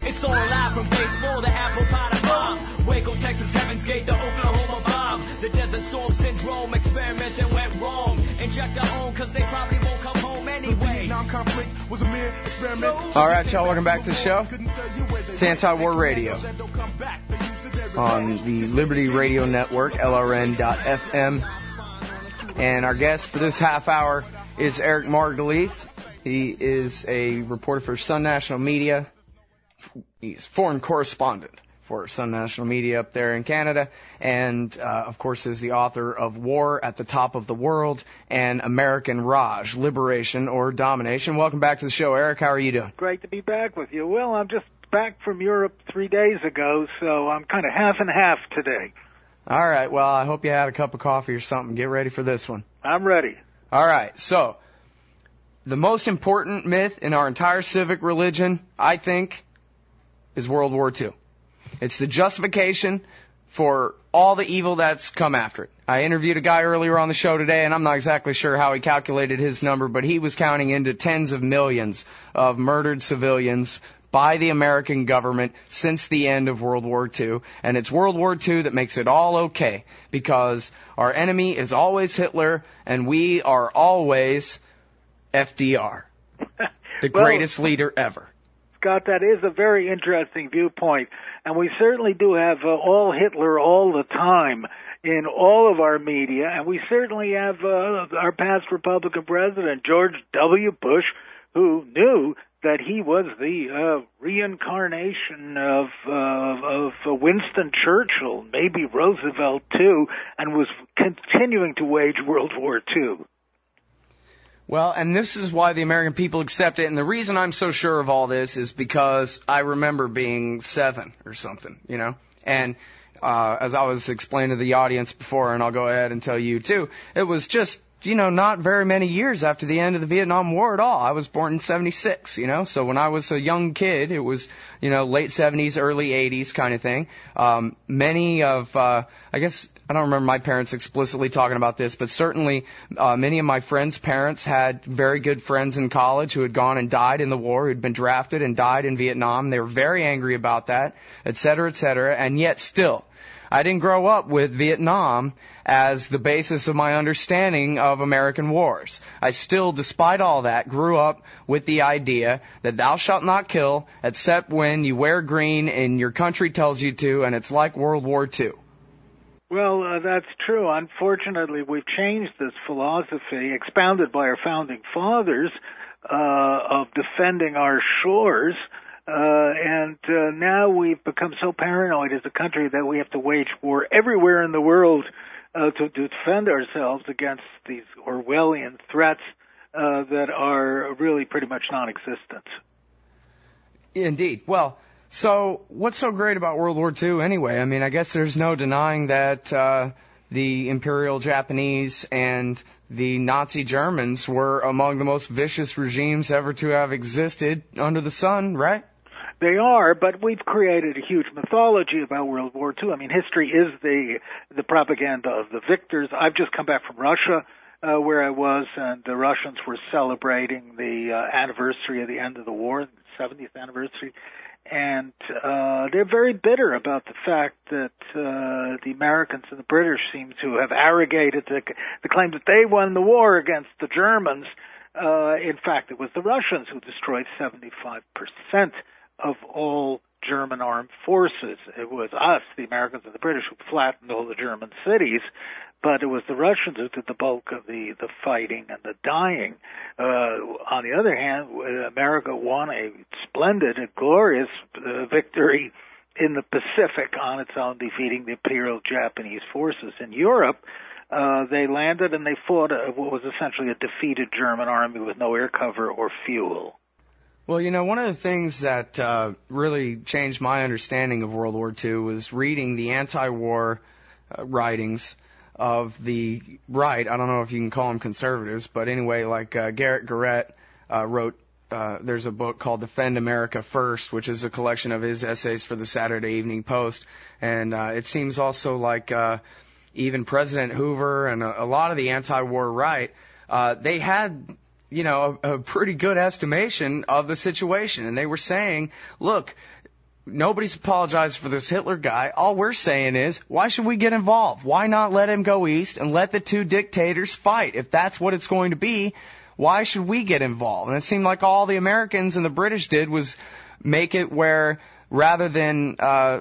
It's all live from baseball to apple pie to bomb. Waco, Texas, Heaven's Gate to Oklahoma bomb. The Desert Storm Syndrome experiment that went wrong. Inject our own cause they probably won't come home anyway. The Vietnam conflict was a mere experiment. All right, y'all, welcome back to the show. It's Anti-War Radio on the Liberty Radio Network, LRN.FM. And our guest for this half hour is Eric Margolis. He is a reporter for Sun National Media. He's foreign correspondent for Sun National Media up there in Canada, and of course is the author of War at the Top of the World and American Raj, Liberation or Domination. Welcome back to the show, Eric. How are you doing? Great to be back with you. Well, I'm just back from Europe 3 days ago, so I'm kind of half and half today. All right. Well, I hope you had a cup of coffee or something. Get ready for this one. I'm ready. All right. So, the most important myth in our entire civic religion, I think, is World War II. It's the justification for all the evil that's come after it. I interviewed a guy earlier on the show today, and I'm not exactly sure how he calculated his number, but he was counting into tens of millions of murdered civilians by the American government since the end of World War II. And it's World War II that makes it all okay, because our enemy is always Hitler, and we are always FDR, the greatest leader ever. Scott, that is a very interesting viewpoint, and we certainly do have all Hitler all the time in all of our media, and we certainly have our past Republican president, George W. Bush, who knew that he was the reincarnation of Winston Churchill, maybe Roosevelt too, and was continuing to wage World War II. Well, and this is why the American people accept it, and the reason I'm so sure of all this is because I remember being 7 or something, you know, and as I was explaining to the audience before, and I'll go ahead and tell you too, it was just, you know, not very many years after the end of the Vietnam War at all. I was born in 76, you know, so when I was a young kid, it was, you know, late 70s, early 80s kind of thing. Many of, I guess, I don't remember my parents explicitly talking about this, but certainly many of my friends' parents had very good friends in college who had gone and died in the war, who'd been drafted and died in Vietnam. They were very angry about that, et cetera, and yet still, I didn't grow up with Vietnam as the basis of my understanding of American wars. I still, despite all that, grew up with the idea that thou shalt not kill except when you wear green and your country tells you to, and it's like World War II. Well, that's true. Unfortunately, we've changed this philosophy, expounded by our founding fathers, of defending our shores, and now we've become so paranoid as a country that we have to wage war everywhere in the world to defend ourselves against these Orwellian threats that are really pretty much non-existent. Indeed. Well, so what's so great about World War II anyway? I mean, I guess there's no denying that the Imperial Japanese and the Nazi Germans were among the most vicious regimes ever to have existed under the sun, right? They are, but we've created a huge mythology about World War II. I mean, history is the propaganda of the victors. I've just come back from Russia, where I was, and the Russians were celebrating the anniversary of the end of the war, the 70th anniversary. And they're very bitter about the fact that the Americans and the British seem to have arrogated the claim that they won the war against the Germans. In fact, it was the Russians who destroyed 75% of all German armed forces. It was us, the Americans and the British, who flattened all the German cities, but it was the Russians who did the bulk of the fighting and the dying. On the other hand, America won a splendid, a glorious victory in the Pacific on its own, defeating the Imperial Japanese forces. In Europe, they landed and they fought what was essentially a defeated German army with no air cover or fuel. Well, you know, one of the things that really changed my understanding of World War II was reading the anti-war writings of the right. I don't know if you can call them conservatives, but anyway, like Garrett Garrett wrote, there's a book called Defend America First, which is a collection of his essays for the Saturday Evening Post. And it seems also like even President Hoover and a lot of the anti-war right, they had, you know, a pretty good estimation of the situation. And they were saying, look, nobody's apologized for this Hitler guy. All we're saying is, why should we get involved? Why not let him go east and let the two dictators fight? If that's what it's going to be, why should we get involved? And it seemed like all the Americans and the British did was make it where rather than,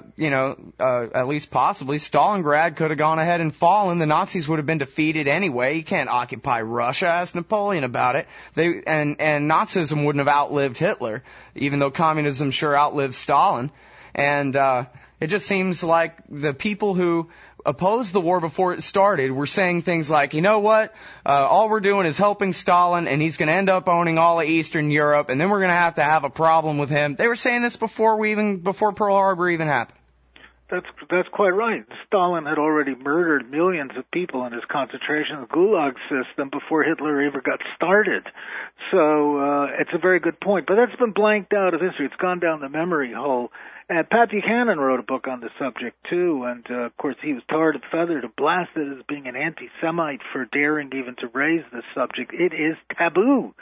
at least possibly, Stalingrad could have gone ahead and fallen. The Nazis would have been defeated anyway. You can't occupy Russia. Ask Napoleon about it. And Nazism wouldn't have outlived Hitler, even though communism sure outlived Stalin. And it just seems like the people who opposed the war before it started were saying things like, you know what, all we're doing is helping Stalin, and he's going to end up owning all of Eastern Europe, and then we're going to have a problem with him. They were saying this before Pearl Harbor even happened. That's quite right. Stalin had already murdered millions of people in his concentration gulag system before Hitler ever got started. So it's a very good point. But that's been blanked out of history. It's gone down the memory hole. Pat Buchanan wrote a book on the subject, too, and, of course, he was tarred and feathered and blasted as being an anti-Semite for daring even to raise this subject. It is taboo,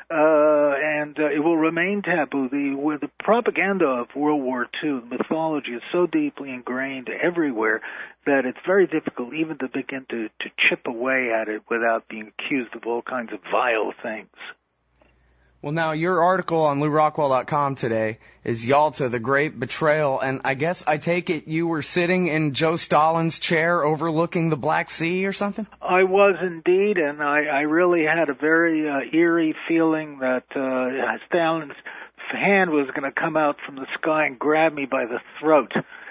and it will remain taboo. The propaganda of World War II, the mythology, is so deeply ingrained everywhere that it's very difficult even to begin to chip away at it without being accused of all kinds of vile things. Well, now, your article on LouRockwell.com today is Yalta, the Great Betrayal, and I guess I take it you were sitting in Joe Stalin's chair overlooking the Black Sea or something? I was indeed, and I really had a very eerie feeling that Stalin's hand was going to come out from the sky and grab me by the throat.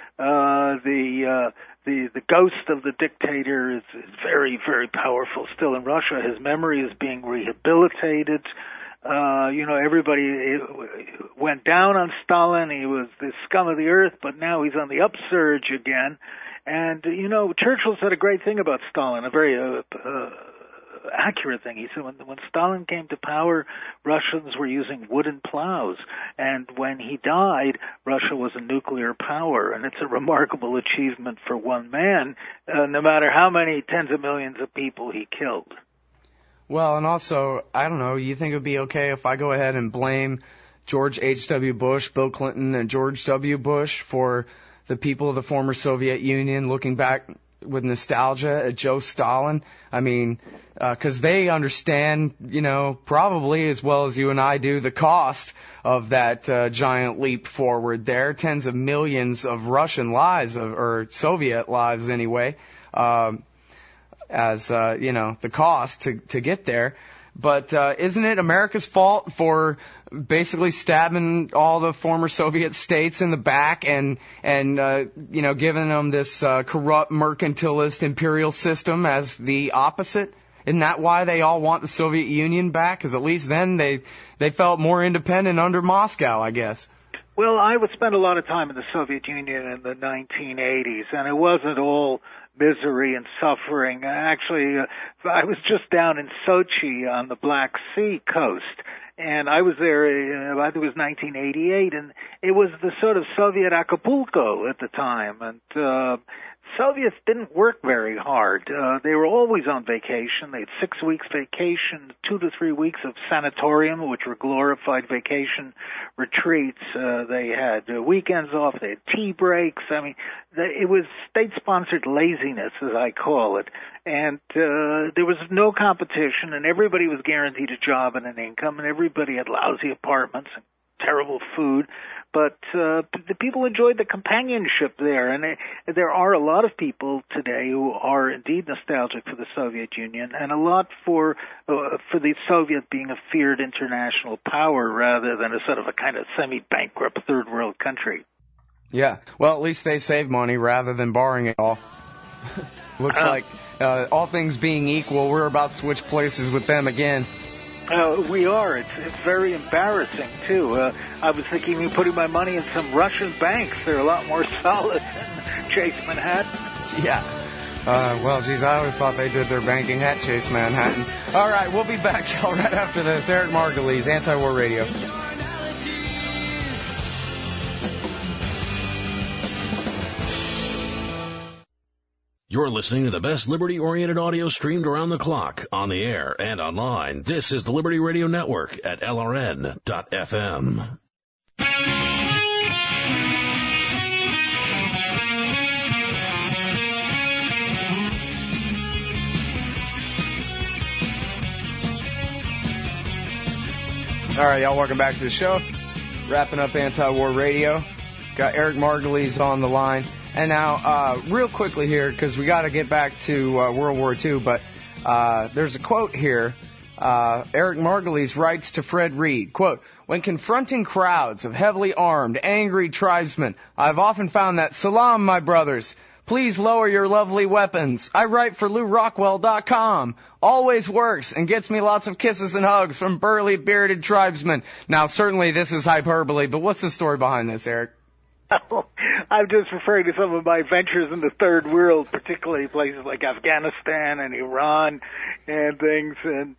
The ghost of the dictator is very, very powerful still in Russia. His memory is being rehabilitated. Everybody went down on Stalin. He was the scum of the earth, but now he's on the upsurge again. And, Churchill said a great thing about Stalin, a very accurate thing. He said when Stalin came to power, Russians were using wooden plows. And when he died, Russia was a nuclear power. And it's a remarkable achievement for one man, no matter how many tens of millions of people he killed. Well, and also, I don't know, you think it would be okay if I go ahead and blame George H.W. Bush, Bill Clinton, and George W. Bush for the people of the former Soviet Union looking back with nostalgia at Joe Stalin? I mean, 'cause they understand, probably as well as you and I do, the cost of that giant leap forward there. Tens of millions of Russian lives, or Soviet lives anyway, as, the cost to get there. But isn't it America's fault for basically stabbing all the former Soviet states in the back and giving them this corrupt mercantilist imperial system as the opposite? Isn't that why they all want the Soviet Union back? Because at least then they felt more independent under Moscow, I guess. Well, I would spend a lot of time in the Soviet Union in the 1980s, and it wasn't all misery and suffering. Actually, I was just down in Sochi on the Black Sea coast, and I was there, I think it was 1988, and it was the sort of Soviet Acapulco at the time, and Soviets didn't work very hard. They were always on vacation. They had 6 weeks vacation, 2 to 3 weeks of sanatorium, which were glorified vacation retreats. They had weekends off. They had tea breaks. I mean, it was state-sponsored laziness, as I call it. And there was no competition, and everybody was guaranteed a job and an income, and everybody had lousy apartments and terrible food. But the people enjoyed the companionship there, and there are a lot of people today who are indeed nostalgic for the Soviet Union, and a lot for the Soviet being a feared international power rather than a sort of a kind of semi-bankrupt third world country. Yeah, well, at least they save money rather than borrowing it all. Looks like all things being equal, we're about to switch places with them again. We are. It's very embarrassing, too. I was thinking of putting my money in some Russian banks. They're a lot more solid than Chase Manhattan. Yeah. Well, geez, I always thought they did their banking at Chase Manhattan. All right, we'll be back, y'all, right after this. Eric Margulies, Anti-War Radio. You're listening to the best liberty-oriented audio streamed around the clock, on the air, and online. This is the Liberty Radio Network at LRN.FM. All right, y'all, welcome back to the show. Wrapping up Anti-War Radio. Got Eric Margulies on the line. And now, real quickly here, because we got to get back to World War II, but there's a quote here. Eric Margulies writes to Fred Reed, quote, "When confronting crowds of heavily armed, angry tribesmen, I've often found that, salam, my brothers. Please lower your lovely weapons. I write for LouRockwell.com. Always works and gets me lots of kisses and hugs from burly, bearded tribesmen." Now, certainly this is hyperbole, but what's the story behind this, Eric? Oh, I'm just referring to some of my ventures in the third world, particularly places like Afghanistan and Iran and things. And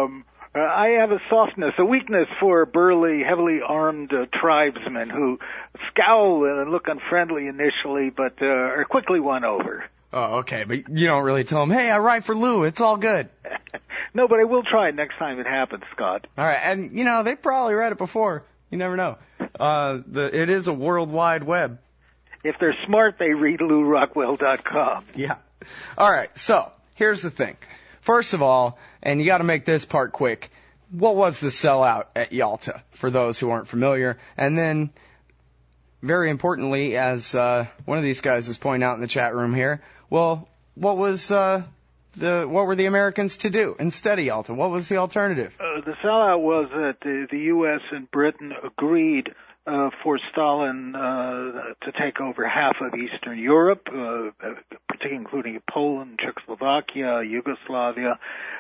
I have a softness, a weakness for burly, heavily armed tribesmen who scowl and look unfriendly initially, but are quickly won over. Oh, okay, but you don't really tell them, hey, I write for Lou, it's all good. No, but I will try it next time it happens, Scott. All right, and, you know, they probably read it before. You never know. It is a World Wide Web. If they're smart, they read LouRockwell.com. Yeah. All right, so here's the thing. First of all, and you got to make this part quick, what was the sellout at Yalta, for those who aren't familiar? And then, very importantly, as one of these guys is pointing out in the chat room here, well, what were the Americans to do instead of Yalta? What was the alternative? The sellout was that the U.S. and Britain agreed for Stalin to take over half of Eastern Europe, particularly including Poland, Czechoslovakia, Yugoslavia,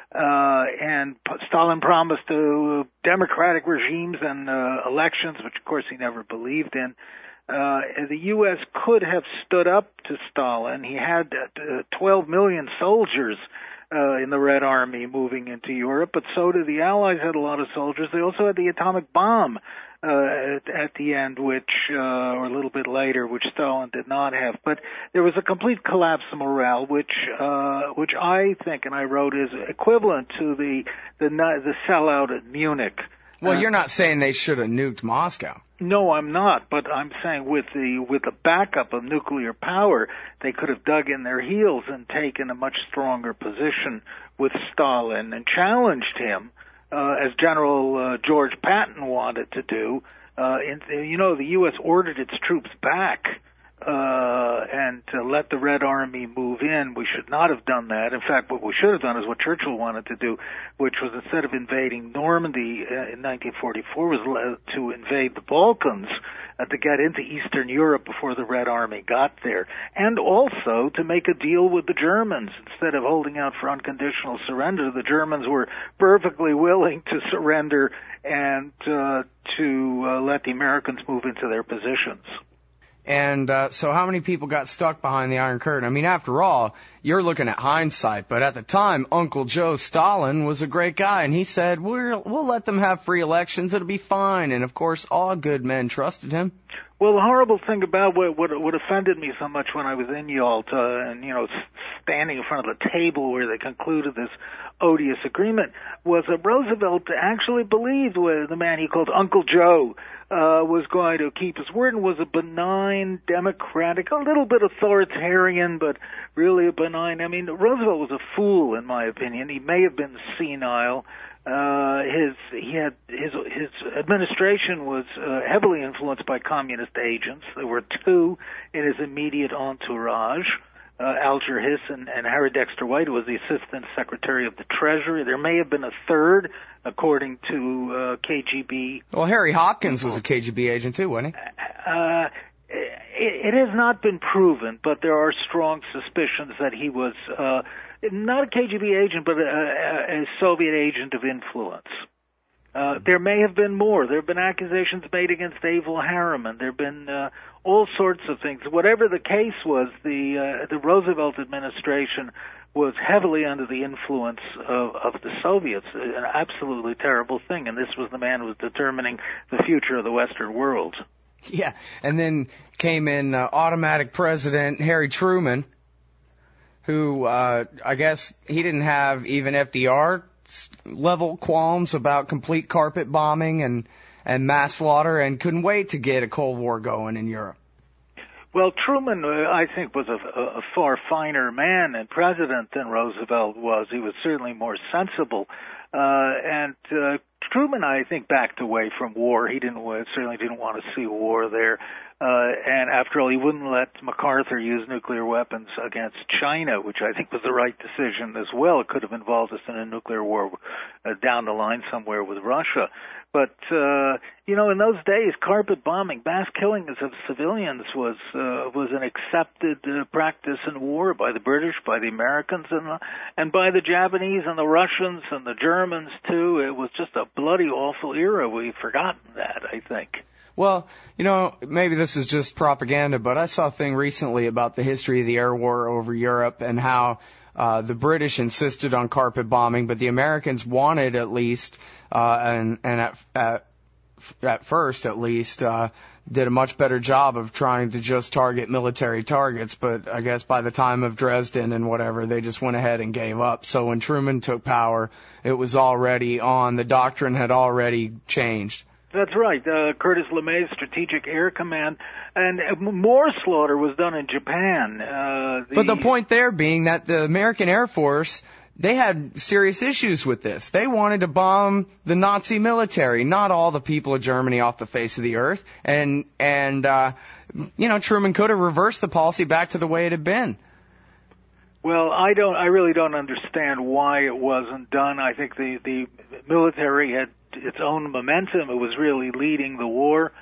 and Stalin promised democratic regimes and elections, which of course he never believed in. The U.S. could have stood up to Stalin. He had 12 million soldiers in the Red Army moving into Europe, but so did the Allies. Had a lot of soldiers. They also had the atomic bomb at the end, which or a little bit later, which Stalin did not have. But there was a complete collapse of morale, which I think, and I wrote, is equivalent to the sellout at Munich. Well, you're not saying they should have nuked Moscow. No, I'm not, but I'm saying with the backup of nuclear power, they could have dug in their heels and taken a much stronger position with Stalin and challenged him, as General George Patton wanted to do. The U.S. ordered its troops back and let the Red Army move in. We should not have done that. In fact, what we should have done is what Churchill wanted to do, which was instead of invading Normandy in 1944, was to invade the Balkans to get into Eastern Europe before the Red Army got there, and also to make a deal with the Germans. Instead of holding out for unconditional surrender, the Germans were perfectly willing to surrender and to let the Americans move into their positions. And so how many people got stuck behind the Iron Curtain? I mean, after all, you're looking at hindsight, but at the time, Uncle Joe Stalin was a great guy, and he said, we'll let them have free elections, it'll be fine. And, of course, all good men trusted him. Well, the horrible thing about what offended me so much when I was in Yalta and, standing in front of the table where they concluded this odious agreement was that Roosevelt actually believed the man he called Uncle Joe was going to keep his word and was a benign, democratic, a little bit authoritarian, but really a benign. I mean, Roosevelt was a fool, in my opinion. He may have been senile. His administration was heavily influenced by communist agents. There were two in his immediate entourage. Alger Hiss and Harry Dexter White, who was the Assistant Secretary of the Treasury. There may have been a third, according to KGB. Well, Harry Hopkins was a KGB agent too, wasn't he? It has not been proven, but there are strong suspicions that he was not a KGB agent, but a Soviet agent of influence. There may have been more. There have been accusations made against Averell Harriman. There have been all sorts of things. Whatever the case was, the Roosevelt administration was heavily under the influence of the Soviets, an absolutely terrible thing. And this was the man who was determining the future of the Western world. Yeah, and then came in automatic President Harry Truman, who I guess he didn't have even FDR level qualms about complete carpet bombing and mass slaughter, and couldn't wait to get a Cold War going in Europe. Well, Truman, I think, was a far finer man and president than Roosevelt was. He was certainly more sensible. And Truman, I think, backed away from war. He certainly didn't want to see war there. And after all, he wouldn't let MacArthur use nuclear weapons against China, which I think was the right decision as well. It could have involved us in a nuclear war down the line somewhere with Russia. But, in those days, carpet bombing, mass killing of civilians was an accepted practice in war by the British, by the Americans, and by the Japanese and the Russians and the Germans, too. It was just a bloody awful era. We've forgotten that, I think. Well, maybe this is just propaganda, but I saw a thing recently about the history of the air war over Europe and how the British insisted on carpet bombing, but the Americans wanted at least, and at first at least, did a much better job of trying to just target military targets. But I guess by the time of Dresden and whatever, they just went ahead and gave up. So when Truman took power, it was already on. The doctrine had already changed. That's right. Curtis LeMay's Strategic Air Command, and more slaughter was done in Japan. But the point there being that the American Air Force, they had serious issues with this. They wanted to bomb the Nazi military, not all the people of Germany off the face of the earth. And Truman could have reversed the policy back to the way it had been. Well, I really don't understand why it wasn't done. I think the military had its own momentum. It was really leading the war.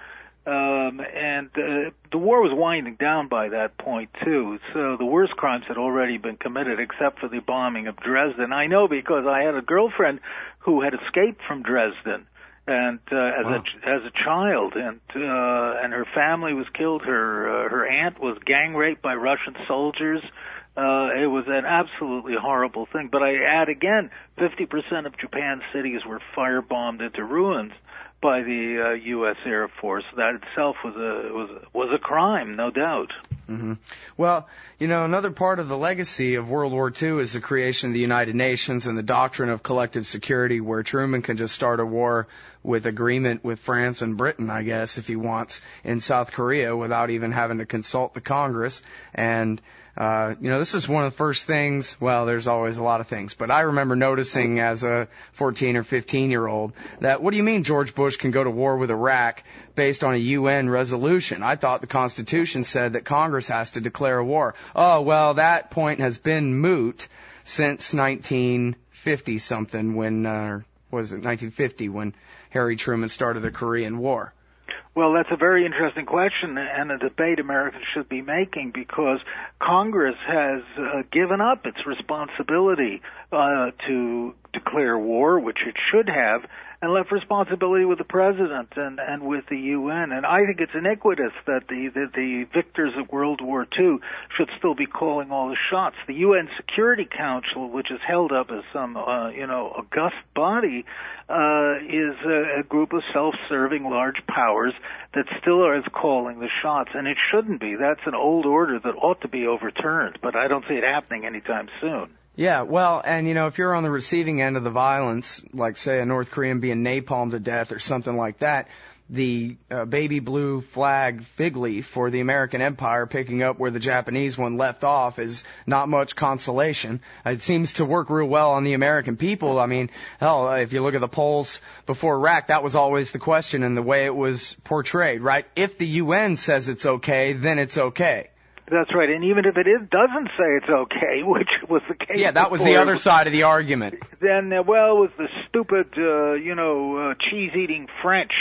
And the war was winding down by that point, too. So the worst crimes had already been committed, except for the bombing of Dresden. I know because I had a girlfriend who had escaped from Dresden, and as a child, and her family was killed. Her aunt was gang raped by Russian soldiers. It was an absolutely horrible thing. But I add again, 50% of Japan's cities were firebombed into ruins by the U.S. Air Force. That itself was a crime, no doubt. Mm-hmm. Well, another part of the legacy of World War II is the creation of the United Nations and the doctrine of collective security, where Truman can just start a war with agreement with France and Britain, I guess, if he wants, in South Korea without even having to consult the Congress. And this is one of the first things, well, there's always a lot of things, but I remember noticing as a 14 or 15-year-old that, what do you mean George Bush can go to war with Iraq based on a UN resolution? I thought the Constitution said that Congress has to declare a war. Oh, well, that point has been moot since 1950-something when, 1950 when Harry Truman started the Korean War. Well, that's a very interesting question and a debate Americans should be making, because Congress has given up its responsibility to declare war, which it should have, and left responsibility with the president and with the UN. And I think it's iniquitous that the victors of World War II should still be calling all the shots. The UN Security Council, which is held up as some august body, is a group of self-serving large powers that still is calling the shots, and it shouldn't be. That's an old order that ought to be overturned, but I don't see it happening anytime soon. Yeah, well, and if you're on the receiving end of the violence, like say a North Korean being napalmed to death or something like that, the baby blue flag fig leaf for the American empire picking up where the Japanese one left off is not much consolation. It seems to work real well on the American people. I mean, hell, if you look at the polls before Iraq, that was always the question and the way it was portrayed, right? If the UN says it's okay, then it's okay. That's right, and even if it doesn't say it's okay, which was the case. Yeah, that was the other side of the argument. Then, it was the stupid, cheese-eating French,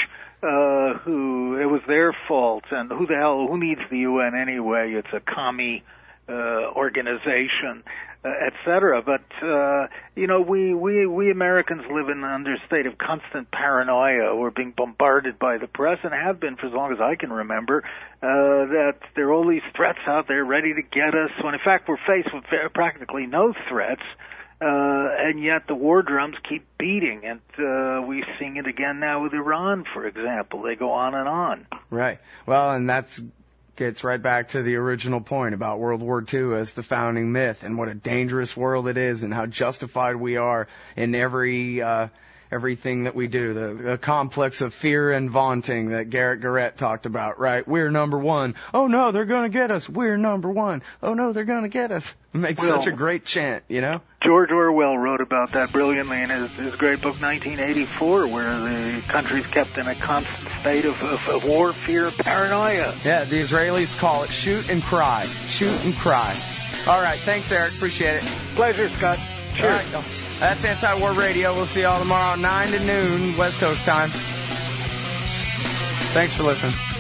who it was their fault, and who needs the UN anyway? It's a commie organization, etc. But we Americans live under a state of constant paranoia. We're being bombarded by the press, and have been for as long as I can remember. That there are all these threats out there ready to get us, when in fact we're faced with practically no threats. And yet the war drums keep beating, and we're seeing it again now with Iran, for example. They go on and on. Right. Well, and that's gets right back to the original point about World War II as the founding myth, and what a dangerous world it is, and how justified we are in every everything that we do, the complex of fear and vaunting that Garrett Garrett talked about, right? We're number one. Oh no, they're going to get us. We're number one. Oh no, they're going to get us. It makes such a great chant, you know? George Orwell wrote about that brilliantly in his great book 1984, where the country's kept in a constant state of war, fear, paranoia. Yeah, the Israelis call it shoot and cry. Shoot and cry. All right, thanks, Eric. Appreciate it. Pleasure, Scott. Cheers. All right, that's Anti-War Radio. We'll see you all tomorrow, 9 to noon, West Coast time. Thanks for listening.